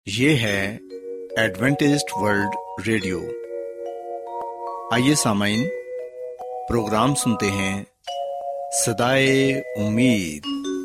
یہ ہے Adventist world radio. آئیے سامعین، پروگرام سنتے ہیں صدائے امید۔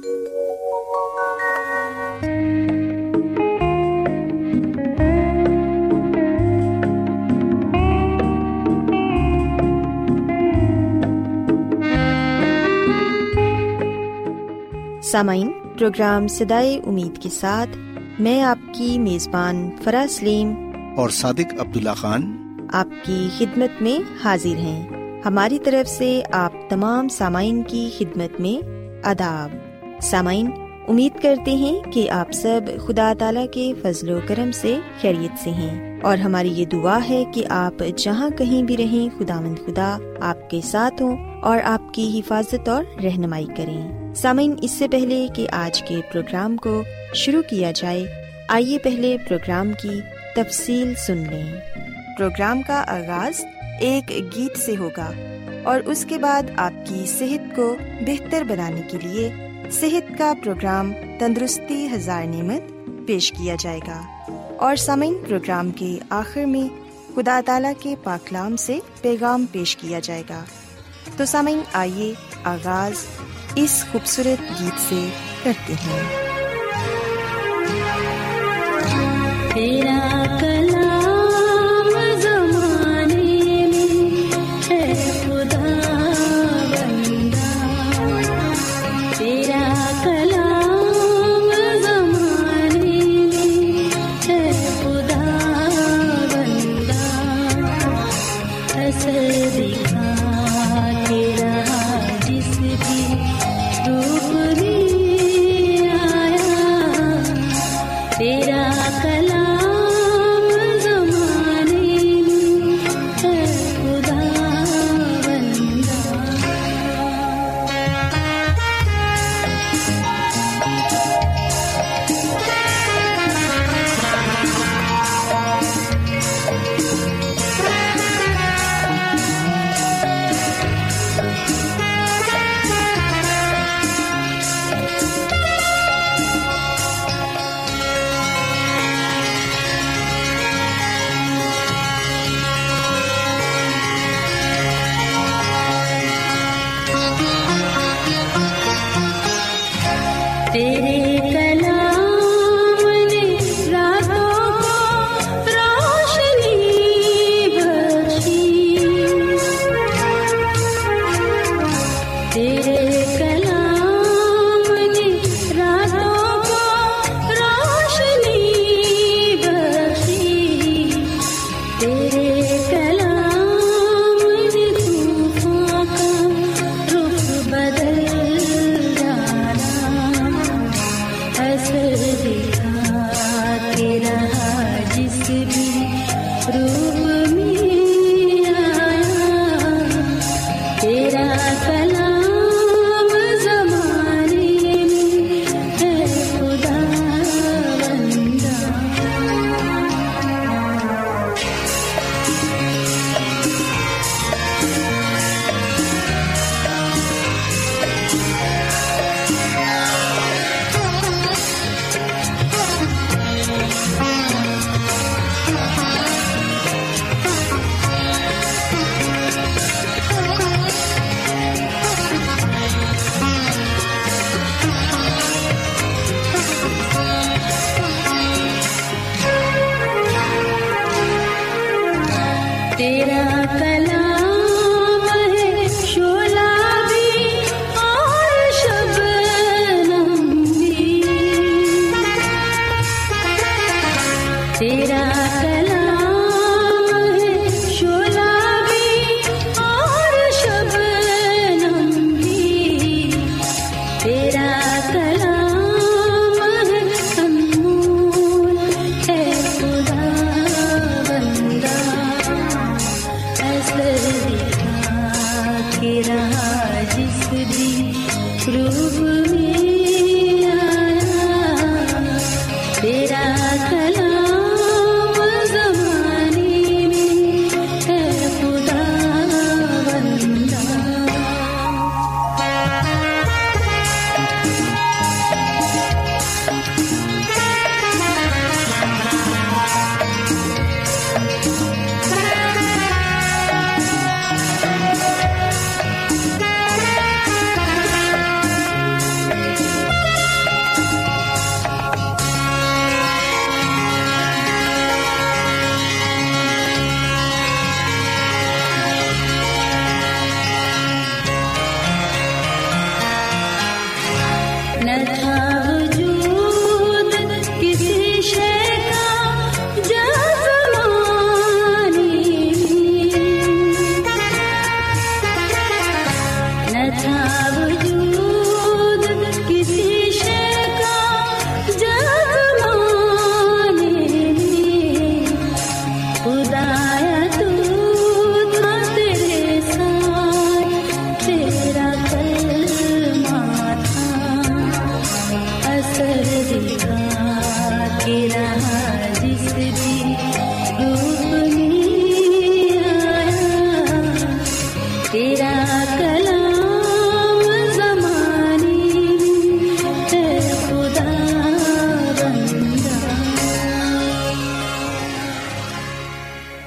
سامعین، پروگرام صدائے امید کے ساتھ میں آپ کی میزبان فرا سلیم اور صادق عبداللہ خان آپ کی خدمت میں حاضر ہیں۔ ہماری طرف سے آپ تمام سامعین کی خدمت میں آداب۔ سامعین، امید کرتے ہیں کہ آپ سب خدا تعالیٰ کے فضل و کرم سے خیریت سے ہیں، اور ہماری یہ دعا ہے کہ آپ جہاں کہیں بھی رہیں خداوند خدا آپ کے ساتھ ہوں اور آپ کی حفاظت اور رہنمائی کریں۔ سامعین، اس سے پہلے کہ آج کے پروگرام کو شروع کیا جائے، آئیے پہلے پروگرام کی تفصیل سن لیں۔ پروگرام کا آغاز ایک گیت سے ہوگا اور اس کے بعد آپ کی صحت کو بہتر بنانے کے لیے صحت کا پروگرام تندرستی ہزار نعمت پیش کیا جائے گا، اور سامعین پروگرام کے آخر میں خدا تعالیٰ کے پاک کلام سے پیغام پیش کیا جائے گا۔ تو سامعین، آئیے آغاز اس خوبصورت گیت سے کرتے ہیں۔ تیرا کلام زمانے میں ہے خدا بندہ، تیرا کلام زمانے میں ہے خدا بندہ، اثر دکھا تیرا جس بھی روپ میں آیا، تیرا کلام تیرا کلام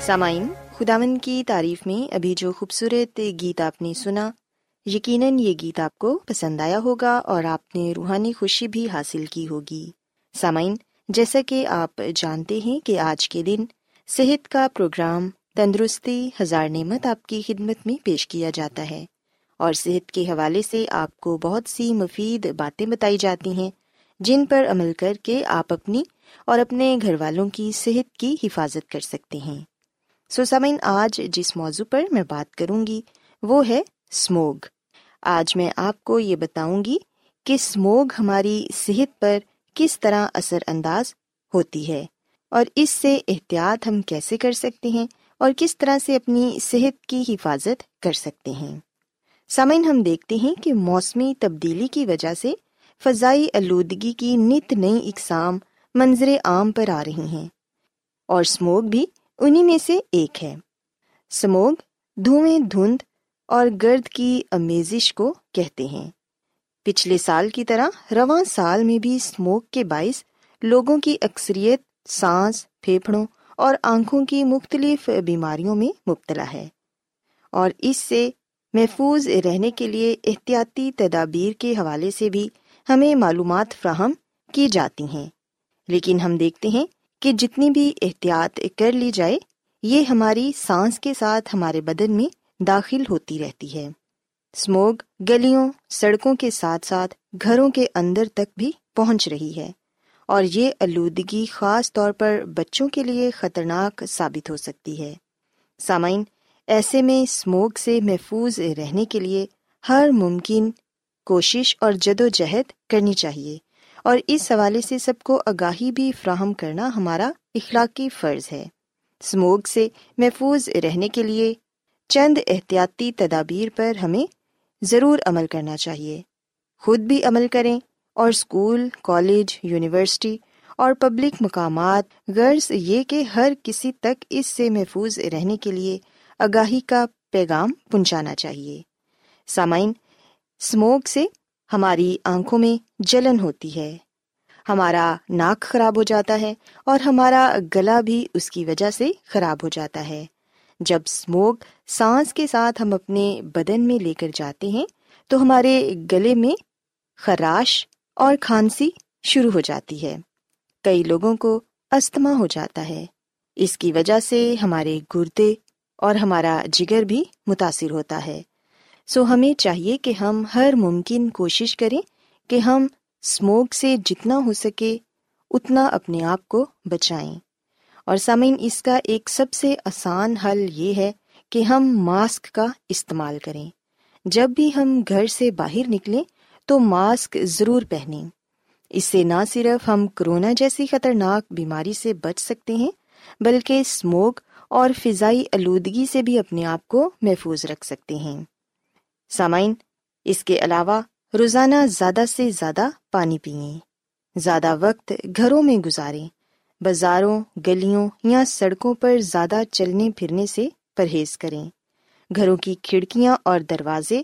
سامعین، خداوند کی تعریف میں ابھی جو خوبصورت گیت آپ نے سنا، یقیناً یہ گیت آپ کو پسند آیا ہوگا اور آپ نے روحانی خوشی بھی حاصل کی ہوگی۔ سامعین، جیسا کہ آپ جانتے ہیں کہ آج کے دن صحت کا پروگرام تندرستی ہزار نعمت آپ کی خدمت میں پیش کیا جاتا ہے، اور صحت کے حوالے سے آپ کو بہت سی مفید باتیں بتائی جاتی ہیں جن پر عمل کر کے آپ اپنی اور اپنے گھر والوں کی صحت کی حفاظت کر سکتے ہیں۔ سامعین، آج جس موضوع پر میں بات کروں گی وہ ہے اسموگ۔ آج میں آپ کو یہ بتاؤں گی کہ اسموگ ہماری صحت پر کس طرح اثر انداز ہوتی ہے اور اس سے احتیاط ہم کیسے کر سکتے ہیں اور کس طرح سے اپنی صحت کی حفاظت کر سکتے ہیں۔ سامعین، ہم دیکھتے ہیں کہ موسمی تبدیلی کی وجہ سے فضائی آلودگی کی نت نئی اقسام منظر عام پر آ رہی ہیں، اور اسموگ بھی انہی میں سے ایک ہے۔ اسموگ دھوئیں، دھند اور گرد کی آمیزش کو کہتے ہیں۔ پچھلے سال کی طرح رواں سال میں بھی اسموگ کے باعث لوگوں کی اکثریت سانس، پھیپھڑوں اور آنکھوں کی مختلف بیماریوں میں مبتلا ہے، اور اس سے محفوظ رہنے کے لیے احتیاطی تدابیر کے حوالے سے بھی ہمیں معلومات فراہم کی جاتی ہیں، لیکن ہم دیکھتے ہیں کہ جتنی بھی احتیاط کر لی جائے یہ ہماری سانس کے ساتھ ہمارے بدن میں داخل ہوتی رہتی ہے۔ اسموگ گلیوں، سڑکوں کے ساتھ ساتھ گھروں کے اندر تک بھی پہنچ رہی ہے، اور یہ آلودگی خاص طور پر بچوں کے لیے خطرناک ثابت ہو سکتی ہے۔ سامعین، ایسے میں اسموگ سے محفوظ رہنے کے لیے ہر ممکن کوشش اور جدوجہد کرنی چاہیے، اور اس حوالے سے سب کو آگاہی بھی فراہم کرنا ہمارا اخلاقی فرض ہے۔ اسموگ سے محفوظ رہنے کے لیے چند احتیاطی تدابیر پر ہمیں ضرور عمل کرنا چاہیے۔ خود بھی عمل کریں اور اسکول، کالج، یونیورسٹی اور پبلک مقامات، غرض یہ کہ ہر کسی تک اس سے محفوظ رہنے کے لیے آگاہی کا پیغام پہنچانا چاہیے۔ سامعین، اسموگ سے ہماری آنکھوں میں جلن ہوتی ہے، ہمارا ناک خراب ہو جاتا ہے اور ہمارا گلا بھی اس کی وجہ سے خراب ہو جاتا ہے۔ جب اسموگ سانس کے ساتھ ہم اپنے بدن میں لے کر جاتے ہیں تو ہمارے گلے میں خراش اور کھانسی شروع ہو جاتی ہے۔ کئی لوگوں کو استھما ہو جاتا ہے۔ اس کی وجہ سے ہمارے گردے اور ہمارا جگر بھی متاثر ہوتا ہے۔ ہمیں چاہیے کہ ہم ہر ممکن کوشش کریں کہ ہم اسموگ سے جتنا ہو سکے اتنا اپنے آپ کو بچائیں۔ اور سامعین، اس کا ایک سب سے آسان حل یہ ہے کہ ہم ماسک کا استعمال کریں۔ جب بھی ہم گھر سے باہر نکلیں تو ماسک ضرور پہنیں۔ اس سے نہ صرف ہم کورونا جیسی خطرناک بیماری سے بچ سکتے ہیں بلکہ اسموگ اور فضائی آلودگی سے بھی اپنے آپ کو محفوظ رکھ سکتے ہیں۔ سامعین، اس کے علاوہ روزانہ زیادہ سے زیادہ پانی پئیں، زیادہ وقت گھروں میں گزاریں، بازاروں، گلیوں یا سڑکوں پر زیادہ چلنے پھرنے سے پرہیز کریں۔ گھروں کی کھڑکیاں اور دروازے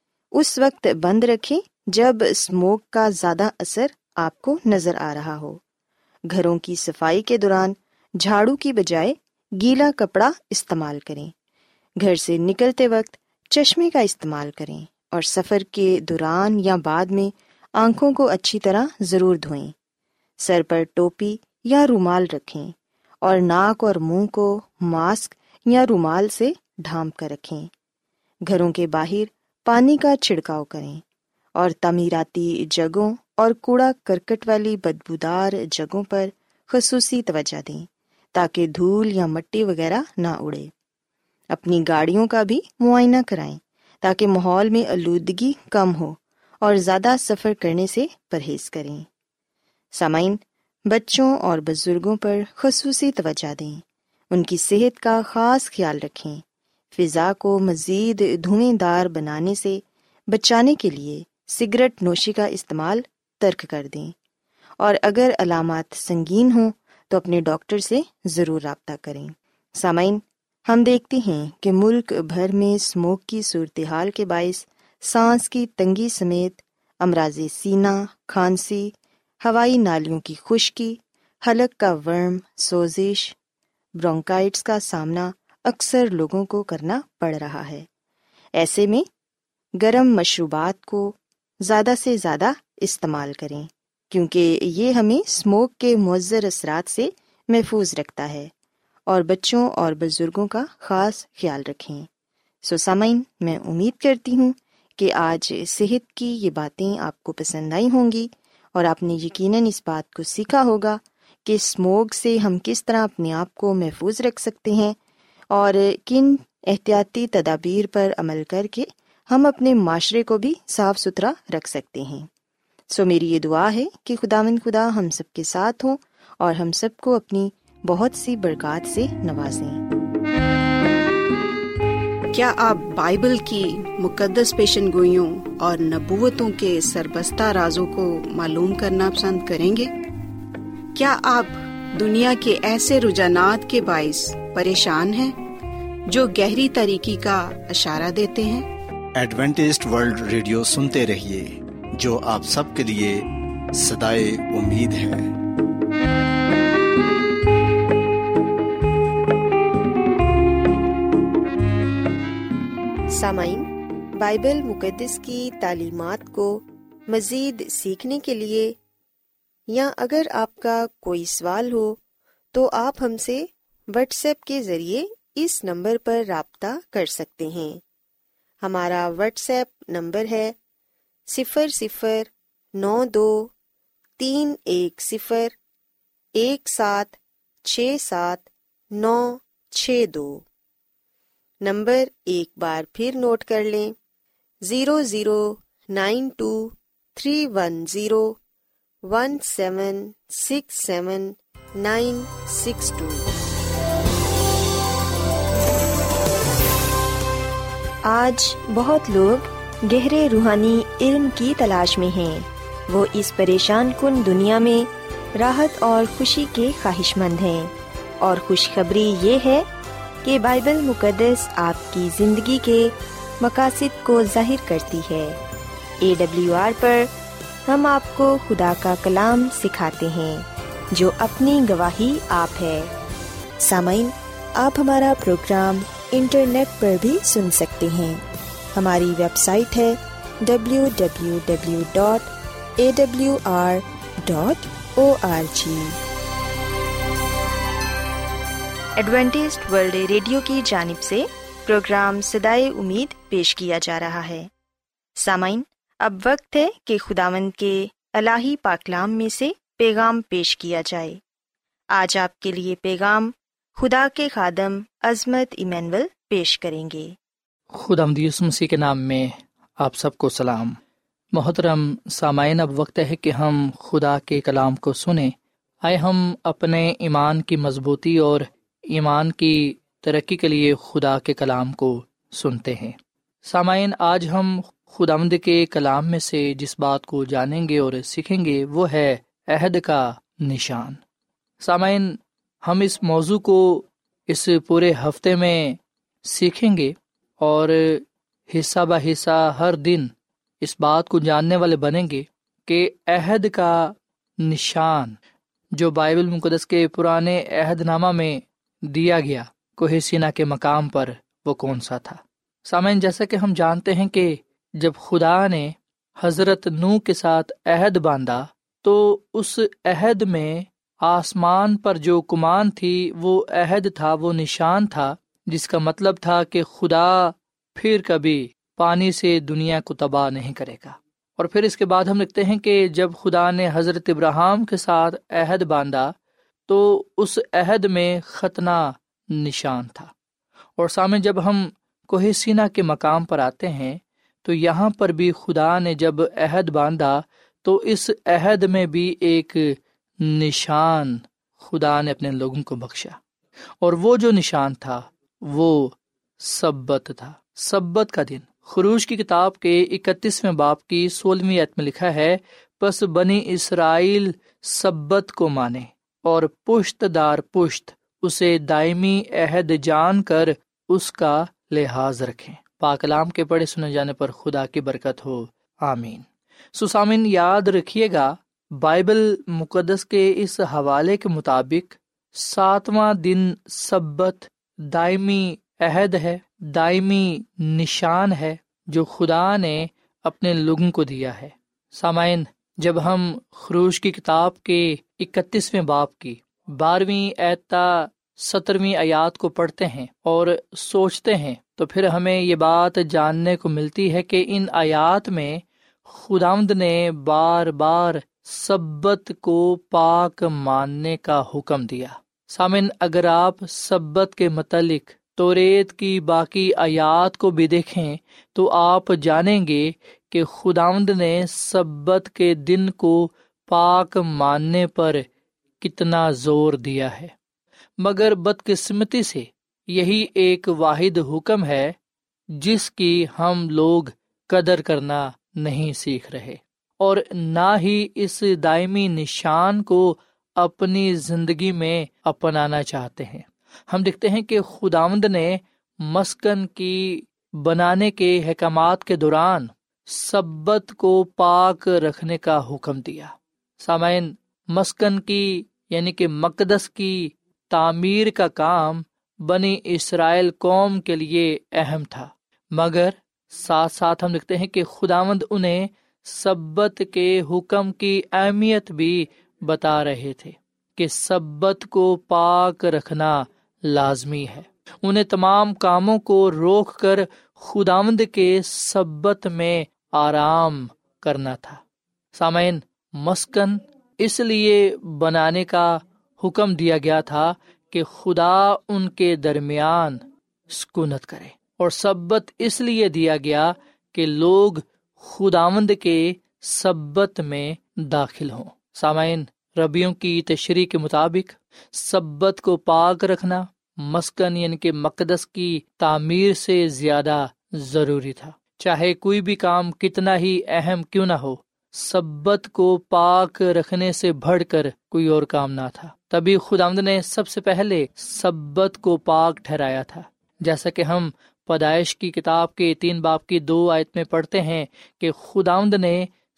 اس وقت بند رکھیں جب اسموگ کا زیادہ اثر آپ کو نظر آ رہا ہو۔ گھروں کی صفائی کے دوران جھاڑو کی بجائے گیلا کپڑا استعمال کریں۔ گھر سے نکلتے وقت چشمے کا استعمال کریں، اور سفر کے دوران یا بعد میں آنکھوں کو اچھی طرح ضرور دھوئیں۔ سر پر ٹوپی یا رومال رکھیں، اور ناک اور منہ کو ماسک یا رومال سے ڈھانپ کر رکھیں۔ گھروں کے باہر پانی کا چھڑکاؤ کریں، اور تعمیراتی جگہوں اور کوڑا کرکٹ والی بدبودار جگہوں پر خصوصی توجہ دیں تاکہ دھول یا مٹی وغیرہ نہ اڑے۔ اپنی گاڑیوں کا بھی معائنہ کرائیں تاکہ ماحول میں آلودگی کم ہو، اور زیادہ سفر کرنے سے پرہیز کریں۔ سامعین، بچوں اور بزرگوں پر خصوصی توجہ دیں، ان کی صحت کا خاص خیال رکھیں۔ فضا کو مزید دھوئیں دار بنانے سے بچانے کے لیے سگریٹ نوشی کا استعمال ترک کر دیں، اور اگر علامات سنگین ہوں تو اپنے ڈاکٹر سے ضرور رابطہ کریں۔ سامعین، ہم دیکھتے ہیں کہ ملک بھر میں اسموگ کی صورتحال کے باعث سانس کی تنگی سمیت امراض سینہ، کھانسی، ہوائی نالیوں کی خشکی، حلق کا ورم، سوزش، برونکائٹس کا سامنا اکثر لوگوں کو کرنا پڑ رہا ہے۔ ایسے میں گرم مشروبات کو زیادہ سے زیادہ استعمال کریں، کیونکہ یہ ہمیں اسموک کے مضر اثرات سے محفوظ رکھتا ہے، اور بچوں اور بزرگوں کا خاص خیال رکھیں۔ سامعین، میں امید کرتی ہوں کہ آج صحت کی یہ باتیں آپ کو پسند آئی ہوں گی، اور آپ نے یقیناً اس بات کو سیکھا ہوگا کہ اسموک سے ہم کس طرح اپنے آپ کو محفوظ رکھ سکتے ہیں، اور کن احتیاطی تدابیر پر عمل کر کے ہم اپنے معاشرے کو بھی صاف ستھرا رکھ سکتے ہیں۔ میری یہ دعا ہے کہ خداوند خدا ہم سب کے ساتھ ہوں اور ہم سب کو اپنی بہت سی برکات سے نوازیں۔ کیا آپ بائبل کی مقدس پیشن گوئیوں اور نبوتوں کے سربستہ رازوں کو معلوم کرنا پسند کریں گے؟ کیا آپ دنیا کے ایسے رجحانات کے باعث پریشان ہیں جو گہری تاریکی کا اشارہ دیتے ہیں؟ ایڈوینٹسٹ ورلڈ ریڈیو سنتے رہیے، جو آپ سب کے لیے صدائے امید ہے۔ سامعین، بائبل مقدس کی تعلیمات کو مزید سیکھنے کے لیے یا اگر آپ کا کوئی سوال ہو تو آپ ہم سے واٹس ایپ کے ذریعے اس نمبر پر رابطہ کر سکتے ہیں۔ ہمارا واٹس ایپ نمبر ہے 00923110176792 نمبر ایک بار پھر نوٹ کر لیں، 009231767962۔ آج بہت لوگ گہرے روحانی علم کی تلاش میں ہیں۔ وہ اس پریشان کن دنیا میں راحت اور خوشی کے خواہشمند ہیں، اور خوشخبری یہ ہے کہ بائبل مقدس آپ کی زندگی کے مقاصد کو ظاہر کرتی ہے۔ AWR پر ہم آپ کو خدا کا کلام سکھاتے ہیں جو اپنی گواہی آپ ہے۔ سامعین، آپ ہمارا پروگرام انٹرنیٹ پر بھی سن سکتے ہیں۔ ہماری ویب سائٹ ہے www.awr.org۔ ایڈوینٹسٹ ورلڈ ریڈیو کی جانب سے پروگرام صدائے امید پیش کیا جا رہا ہے۔ سامعین، اب وقت ہے کہ خداوند کے الہی پاکلام میں سے پیغام پیش کیا جائے۔ آج آپ کے لیے پیغام خدا کے خادم عظمت ایمینول پیش کریں گے۔ خداوند یسوع مسیح کے نام میں آپ سب کو سلام۔ محترم سامعین، اب وقت ہے کہ ہم خدا کے کلام کو سنیں۔ آئے ہم اپنے ایمان کی مضبوطی اور ایمان کی ترقی کے لیے خدا کے کلام کو سنتے ہیں۔ سامعین، آج ہم خداوند کے کلام میں سے جس بات کو جانیں گے اور سیکھیں گے وہ ہے عہد کا نشان۔ سامعین، ہم اس موضوع کو اس پورے ہفتے میں سیکھیں گے اور حصہ بہ حصہ ہر دن اس بات کو جاننے والے بنیں گے کہ عہد کا نشان جو بائبل مقدس کے پرانے عہد نامہ میں دیا گیا کوہ سینا کے مقام پر، وہ کون سا تھا۔ سامعین، جیسا کہ ہم جانتے ہیں کہ جب خدا نے حضرت نوح کے ساتھ عہد باندھا تو اس عہد میں آسمان پر جو کمان تھی وہ عہد تھا، وہ نشان تھا، جس کا مطلب تھا کہ خدا پھر کبھی پانی سے دنیا کو تباہ نہیں کرے گا۔ اور پھر اس کے بعد ہم لکھتے ہیں کہ جب خدا نے حضرت ابراہیم کے ساتھ عہد باندھا تو اس عہد میں ختنہ نشان تھا۔ اور سامنے جب ہم کوہ سینا کے مقام پر آتے ہیں تو یہاں پر بھی خدا نے جب عہد باندھا تو اس عہد میں بھی ایک نشان خدا نے اپنے لوگوں کو بخشا، اور وہ جو نشان تھا وہ سبت تھا، سبت کا دن۔ خروج کی کتاب کے 31ویں باب کی 16ویں آیت میں لکھا ہے، پس بنی اسرائیل سبت کو مانے اور پشت دار پشت اسے دائمی عہد جان کر اس کا لحاظ رکھیں۔ پاک کلام کے پڑھے سنے جانے پر خدا کی برکت ہو، آمین۔ سامعین، یاد رکھیے گا، بائبل مقدس کے اس حوالے کے مطابق 7واں دن سبت دائمی عہد ہے، دائمی نشان ہے جو خدا نے اپنے لوگوں کو دیا ہے۔ سامعین، جب ہم خروج کی کتاب کے 31ویں باب کی 12ویں آیت تا 17ویں آیات کو پڑھتے ہیں اور سوچتے ہیں تو پھر ہمیں یہ بات جاننے کو ملتی ہے کہ ان آیات میں خداوند نے بار بار سبت کو پاک ماننے کا حکم دیا۔ سامن، اگر آپ سبت کے متعلق توریت کی باقی آیات کو بھی دیکھیں تو آپ جانیں گے کہ خداوند نے سبت کے دن کو پاک ماننے پر کتنا زور دیا ہے، مگر بدقسمتی سے یہی ایک واحد حکم ہے جس کی ہم لوگ قدر کرنا نہیں سیکھ رہے، اور نہ ہی اس دائمی نشان کو اپنی زندگی میں اپنانا چاہتے ہیں۔ ہم دیکھتے ہیں کہ خداوند نے مسکن کی بنانے کے احکامات کے دوران سبت کو پاک رکھنے کا حکم دیا۔ سامعین، مسکن کی یعنی کہ مقدس کی تعمیر کا کام بنی اسرائیل قوم کے لیے اہم تھا، مگر ساتھ ساتھ ہم دیکھتے ہیں کہ خداوند انہیں سبت کے حکم کی اہمیت بھی بتا رہے تھے کہ سبت کو پاک رکھنا لازمی ہے۔ انہیں تمام کاموں کو روک کر خداوند کے سبت میں آرام کرنا تھا۔ سامعین، مسکن اس لیے بنانے کا حکم دیا گیا تھا کہ خدا ان کے درمیان سکونت کرے، اور سبت اس لیے دیا گیا کہ لوگ خداوند کے سبت میں داخل ہوں۔ سامعین، ربیوں کی تشریح کے مطابق سبت کو پاک رکھنا مسکن یعنی کہ مقدس کی تعمیر سے زیادہ ضروری تھا۔ چاہے کوئی بھی کام کتنا ہی اہم کیوں نہ ہو، سبت کو پاک رکھنے سے بڑھ کر کوئی اور کام نہ تھا۔ تبھی خداوند نے سب سے پہلے سبت کو پاک ٹھہرایا تھا، جیسا کہ ہم پیدائش کی کتاب کے 3 باب کی 2 آیت میں پڑھتے ہیں کہ خداوند نے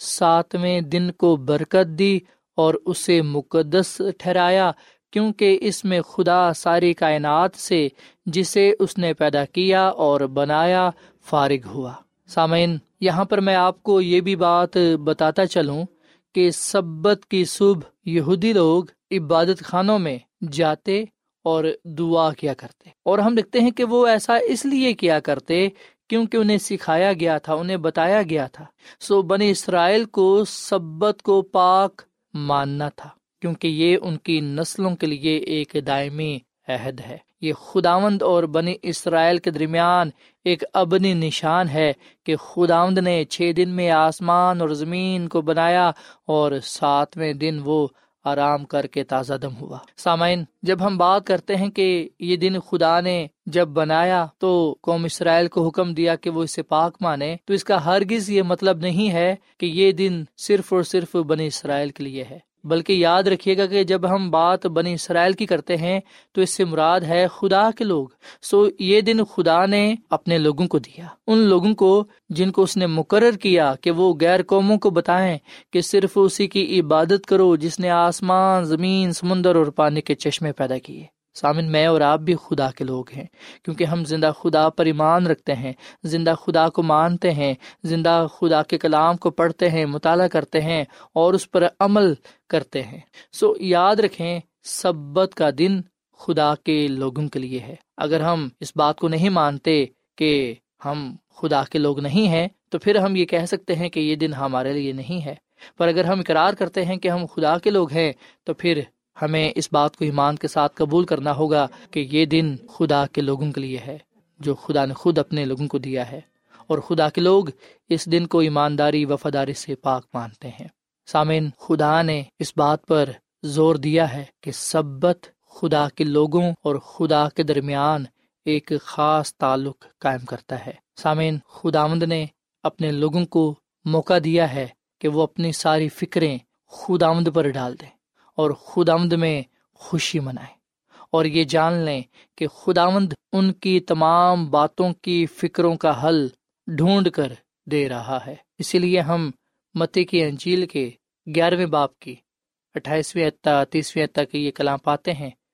7ویں دن کو برکت دی اور اسے مقدس ٹھہرایا، کیونکہ اس میں خدا ساری کائنات سے جسے اس نے پیدا کیا اور بنایا فارغ ہوا۔ سامعین، یہاں پر میں آپ کو یہ بھی بات بتاتا چلوں کہ سبت کی صبح یہودی لوگ عبادت خانوں میں جاتے اور دعا کیا کرتے، اور ہم دیکھتے ہیں کہ وہ ایسا اس لیے کیا کرتے کیونکہ انہیں سکھایا گیا تھا، انہیں بتایا گیا تھا۔ بنی اسرائیل کو سبت کو پاک ماننا تھا، کیونکہ یہ ان کی نسلوں کے لیے ایک دائمی عہد ہے۔ یہ خداوند اور بنی اسرائیل کے درمیان ایک ابدی نشان ہے کہ خداوند نے 6 دن میں آسمان اور زمین کو بنایا اور 7ویں دن وہ آرام کر کے تازہ دم ہوا۔ سامعین، جب ہم بات کرتے ہیں کہ یہ دن خدا نے جب بنایا تو قوم اسرائیل کو حکم دیا کہ وہ اسے پاک مانے، تو اس کا ہرگز یہ مطلب نہیں ہے کہ یہ دن صرف اور صرف بنی اسرائیل کے لیے ہے، بلکہ یاد رکھیے گا کہ جب ہم بات بنی اسرائیل کی کرتے ہیں تو اس سے مراد ہے خدا کے لوگ۔ یہ دن خدا نے اپنے لوگوں کو دیا، ان لوگوں کو جن کو اس نے مقرر کیا کہ وہ غیر قوموں کو بتائیں کہ صرف اسی کی عبادت کرو جس نے آسمان، زمین، سمندر اور پانی کے چشمے پیدا کیے۔ سامن، میں اور آپ بھی خدا کے لوگ ہیں، کیونکہ ہم زندہ خدا پر ایمان رکھتے ہیں، زندہ خدا کو مانتے ہیں، زندہ خدا کے کلام کو پڑھتے ہیں، مطالعہ کرتے ہیں اور اس پر عمل کرتے ہیں۔ یاد رکھیں، سبت کا دن خدا کے لوگوں کے لیے ہے۔ اگر ہم اس بات کو نہیں مانتے کہ ہم خدا کے لوگ نہیں ہیں تو پھر ہم یہ کہہ سکتے ہیں کہ یہ دن ہمارے لیے نہیں ہے، پر اگر ہم اقرار کرتے ہیں کہ ہم خدا کے لوگ ہیں تو پھر ہمیں اس بات کو ایمان کے ساتھ قبول کرنا ہوگا کہ یہ دن خدا کے لوگوں کے لیے ہے جو خدا نے خود اپنے لوگوں کو دیا ہے، اور خدا کے لوگ اس دن کو ایمانداری وفاداری سے پاک مانتے ہیں۔ سامعین، خدا نے اس بات پر زور دیا ہے کہ سبت خدا کے لوگوں اور خدا کے درمیان ایک خاص تعلق قائم کرتا ہے۔ سامعین، خداوند نے اپنے لوگوں کو موقع دیا ہے کہ وہ اپنی ساری فکریں خداوند پر ڈال دیں اور خداوند میں خوشی منائیں، اور یہ جان لیں کہ خداوند ان کی تمام باتوں کی فکروں کا حل ڈھونڈ کر دے رہا ہے۔ اسی لیے ہم متی کی انجیل کے 11ویں باب کی 28ویں تا 30ویں تک یہ کلام پاتے ہیں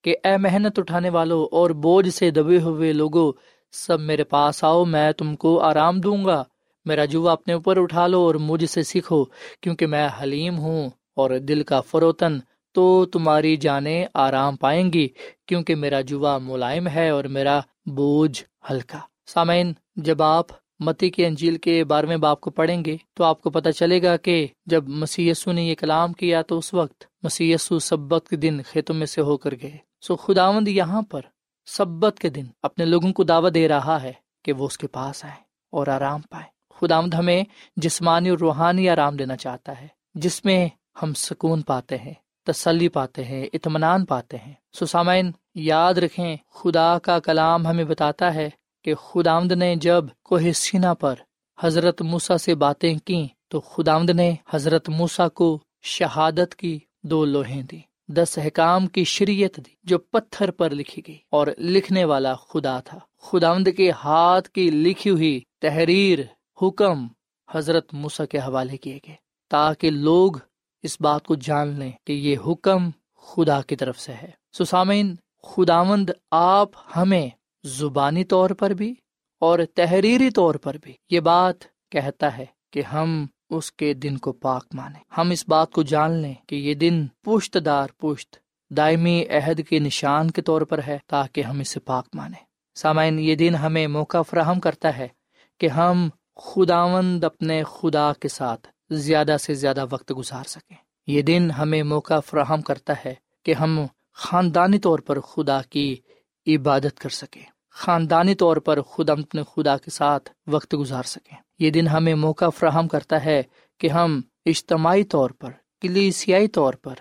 کہ اے محنت اٹھانے والوں اور بوجھ سے دبے ہوئے لوگوں، سب میرے پاس آؤ، میں تم کو آرام دوں گا۔ میرا جوا اپنے اوپر اٹھا لو اور مجھ سے سیکھو، کیونکہ میں حلیم ہوں اور دل کا فروتن، تو تمہاری جانیں آرام پائیں گی، کیونکہ میرا جوا ملائم ہے اور میرا بوجھ ہلکا۔ سامعین، جب آپ متی کی انجیل کے 12ویں باب کو پڑھیں گے تو آپ کو پتہ چلے گا کہ جب مسیح یسوع نے یہ کلام کیا تو اس وقت مسیح یسوع سبت کے دن کھیتوں میں سے ہو کر گئے۔ خداوند یہاں پر سبت کے دن اپنے لوگوں کو دعوت دے رہا ہے کہ وہ اس کے پاس آئیں اور آرام پائیں۔ خداوند ہمیں جسمانی اور روحانی آرام دینا چاہتا ہے، جس میں ہم سکون پاتے ہیں، تسلی پاتے ہیں، اطمینان پاتے ہیں۔ سامعین، یاد رکھیں، خدا کا کلام ہمیں بتاتا ہے کہ خداوند نے جب کوہ سینا پر حضرت موسیٰ سے باتیں کیں تو خداوند نے حضرت موسیٰ کو شہادت کی 2 لوحیں دی، 10 احکام کی شریعت دی جو پتھر پر لکھی گئی، اور لکھنے والا خدا تھا۔ خداوند کے ہاتھ کی لکھی ہوئی تحریر، حکم حضرت موسیٰ کے حوالے کیے گئے تاکہ لوگ اس بات کو جان لیں کہ یہ حکم خدا کی طرف سے ہے۔ سامعین، خداوند آپ ہمیں زبانی طور پر بھی اور تحریری طور پر بھی یہ بات کہتا ہے کہ ہم اس کے دن کو پاک مانیں۔ ہم اس بات کو جان لیں کہ یہ دن پشت دار پشت دائمی عہد کے نشان کے طور پر ہے تاکہ ہم اسے پاک مانیں۔ سامعین، یہ دن ہمیں موقع فراہم کرتا ہے کہ ہم خداوند اپنے خدا کے ساتھ زیادہ سے زیادہ وقت گزار سکیں۔ یہ دن ہمیں موقع فراہم کرتا ہے کہ ہم خاندانی طور پر خدا کی عبادت کر سکیں، خاندانی طور پر اپنے خدا کے ساتھ وقت گزار سکیں۔ یہ دن ہمیں موقع فراہم کرتا ہے کہ ہم اجتماعی طور پر، کلیسیائی طور پر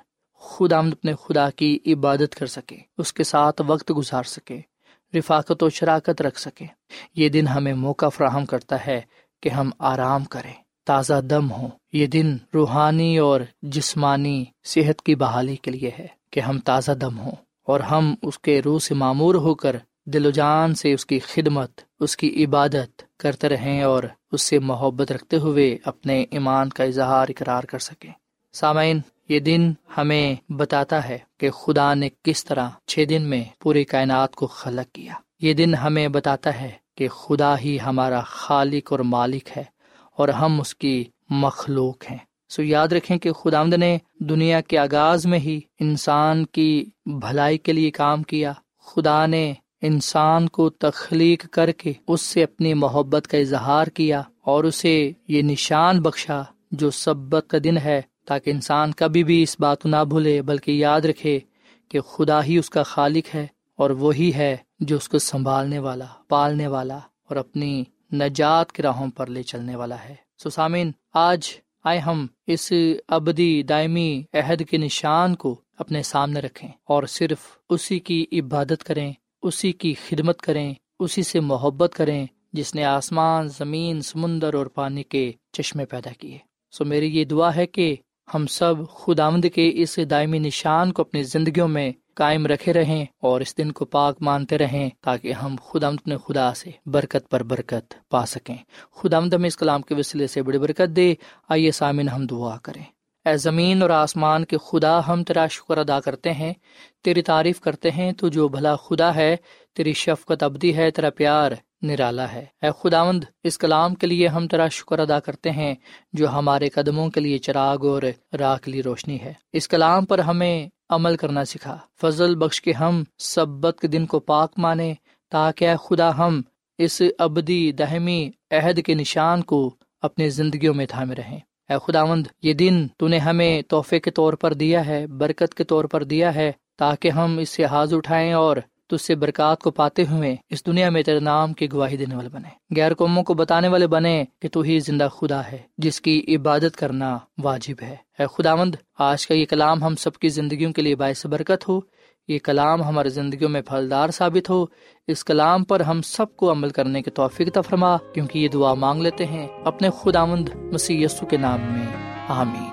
اپنے خدا کی عبادت کر سکیں، اس کے ساتھ وقت گزار سکیں، رفاقت و شراکت رکھ سکیں۔ یہ دن ہمیں موقع فراہم کرتا ہے کہ ہم آرام کریں، تازہ دم ہوں۔ یہ دن روحانی اور جسمانی صحت کی بحالی کے لیے ہے کہ ہم تازہ دم ہوں اور ہم اس کے روح سے معمور ہو کر دل و جان سے اس کی خدمت، اس کی عبادت کرتے رہیں اور اس سے محبت رکھتے ہوئے اپنے ایمان کا اظہار اقرار کر سکیں۔ سامعین، یہ دن ہمیں بتاتا ہے کہ خدا نے کس طرح 6 دن میں پوری کائنات کو خلق کیا۔ یہ دن ہمیں بتاتا ہے کہ خدا ہی ہمارا خالق اور مالک ہے اور ہم اس کی مخلوق ہیں۔ یاد رکھیں کہ خداوند نے دنیا کے آغاز میں ہی انسان کی بھلائی کے لیے کام کیا۔ خدا نے انسان کو تخلیق کر کے اس سے اپنی محبت کا اظہار کیا اور اسے یہ نشان بخشا جو سبت کا دن ہے، تاکہ انسان کبھی بھی اس بات کو نہ بھولے بلکہ یاد رکھے کہ خدا ہی اس کا خالق ہے اور وہی ہے جو اس کو سنبھالنے والا، پالنے والا اور اپنی نجات کی راہوں پر لے چلنے والا ہے۔ سامعین، آج آئے ہم اس ابدی دائمی عہد کے نشان کو اپنے سامنے رکھیں اور صرف اسی کی عبادت کریں، اسی کی خدمت کریں، اسی سے محبت کریں جس نے آسمان، زمین، سمندر اور پانی کے چشمے پیدا کیے۔ میری یہ دعا ہے کہ ہم سب خداوند کے اس دائمی نشان کو اپنی زندگیوں میں قائم رکھے رہیں اور اس دن کو پاک مانتے رہیں تاکہ ہم خداوند نے خدا سے برکت پر برکت پا سکیں۔ خداوند ہمیں اس کلام کے وسیلے سے بڑی برکت دے۔ آئیے سامعین، ہم دعا کریں۔ اے زمین اور آسمان کے خدا، ہم تیرا شکر ادا کرتے ہیں، تیری تعریف کرتے ہیں۔ تو جو بھلا خدا ہے، تیری شفقت ابدی ہے، تیرا پیار نرالا ہے۔ اے خداوند، اس کلام کے لیے ہم تیرا شکر ادا کرتے ہیں جو ہمارے قدموں کے لیے چراغ اور راہ کے لیے روشنی ہے۔ اس کلام پر ہمیں عمل کرنا سکھا، فضل بخش کے ہم سبت کے دن کو پاک مانیں، تاکہ اے خدا ہم اس ابدی دائمی عہد کے نشان کو اپنی زندگیوں میں تھامے رہیں۔ اے خداوند، یہ دن تو نے ہمیں تحفے کے طور پر دیا ہے، برکت کے طور پر دیا ہے، تاکہ ہم اس سے حاضر اٹھائیں اور تجھ سے برکات کو پاتے ہوئے اس دنیا میں تیرے نام کی گواہی دینے والے بنے، غیر قوموں کو بتانے والے بنے کہ تو ہی زندہ خدا ہے جس کی عبادت کرنا واجب ہے۔ اے خداوند، آج کا یہ کلام ہم سب کی زندگیوں کے لیے باعث برکت ہو، یہ کلام ہماری زندگیوں میں پھلدار ثابت ہو۔ اس کلام پر ہم سب کو عمل کرنے کی توفیق عطا فرما، کیونکہ یہ دعا مانگ لیتے ہیں اپنے خداوند مسیح یسوع کے نام میں، آمین۔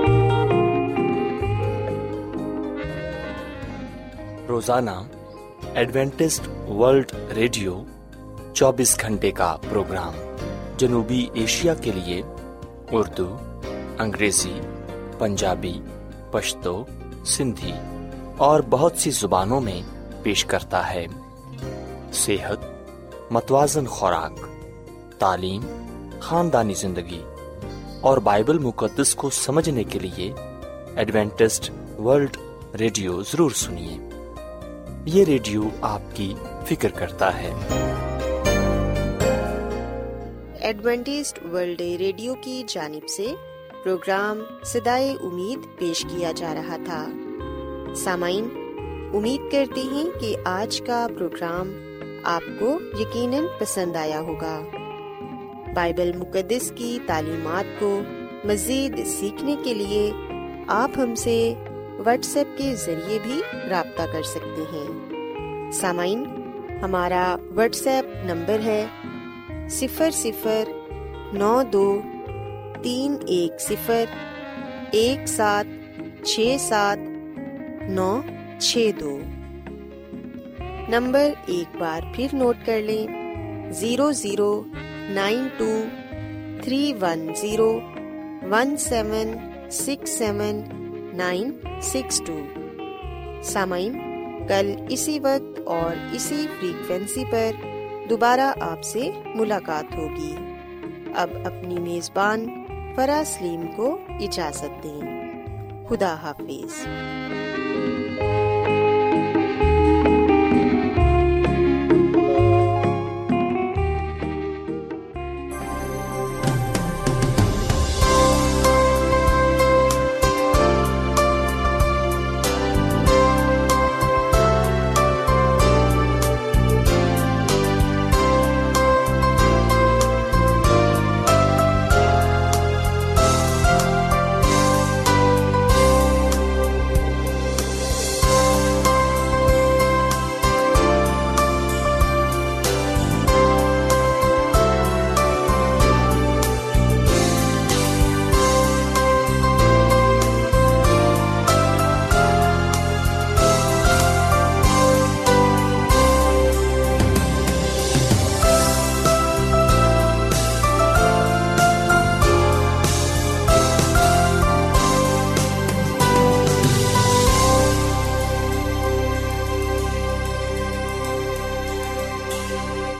روزانہ ایڈوینٹسٹ ورلڈ ریڈیو 24 گھنٹے کا پروگرام جنوبی ایشیا کے لیے اردو، انگریزی، پنجابی، پشتو، سندھی اور بہت سی زبانوں میں پیش کرتا ہے۔ صحت، متوازن خوراک، تعلیم، خاندانی زندگی اور بائبل مقدس کو سمجھنے کے لیے ایڈوینٹسٹ ورلڈ ریڈیو ضرور سنیے۔ یہ ریڈیو آپ کی فکر کرتا ہے۔ ایڈوینٹسٹ ورلڈ ریڈیو کی جانب سے پروگرام صدائے امید پیش کیا جا رہا تھا۔ سامعین، امید کرتے ہیں کہ آج کا پروگرام آپ کو یقیناً پسند آیا ہوگا۔ بائبل مقدس کی تعلیمات کو مزید سیکھنے کے لیے آپ ہم سے واٹس ایپ کے ذریعے بھی رابطہ کر سکتے ہیں۔ سامعین، ہمارا واٹس ایپ نمبر ہے 00923101767962۔ نمبر ایک بار پھر نوٹ کر لیں، 009231767962۔ سامعین، کل اسی وقت اور اسی فریکوینسی پر دوبارہ آپ سے ملاقات ہوگی۔ اب اپنی میزبان فرا سلیم کو اجازت دیں۔ خدا حافظ۔